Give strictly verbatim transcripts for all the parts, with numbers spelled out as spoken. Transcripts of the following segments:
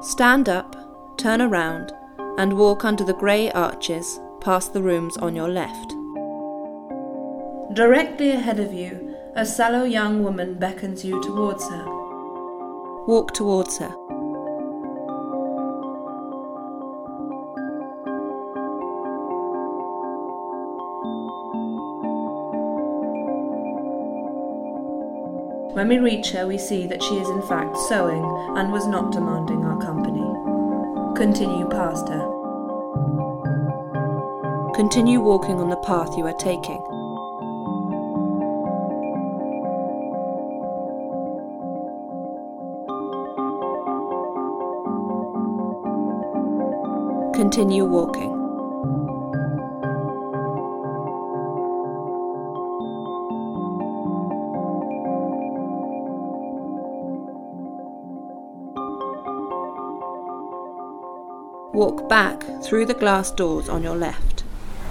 Stand up, turn around, and walk under the grey arches past the rooms on your left. Directly ahead of you, a sallow young woman beckons you towards her. Walk towards her. When we reach her, we see that she is in fact sewing and was not demanding our company. Continue past her. Continue walking on the path you are taking. Continue walking. Walk back through the glass doors on your left.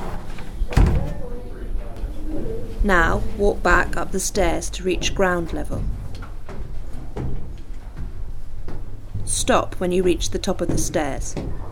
Now walk back up the stairs to reach ground level. Stop when you reach the top of the stairs.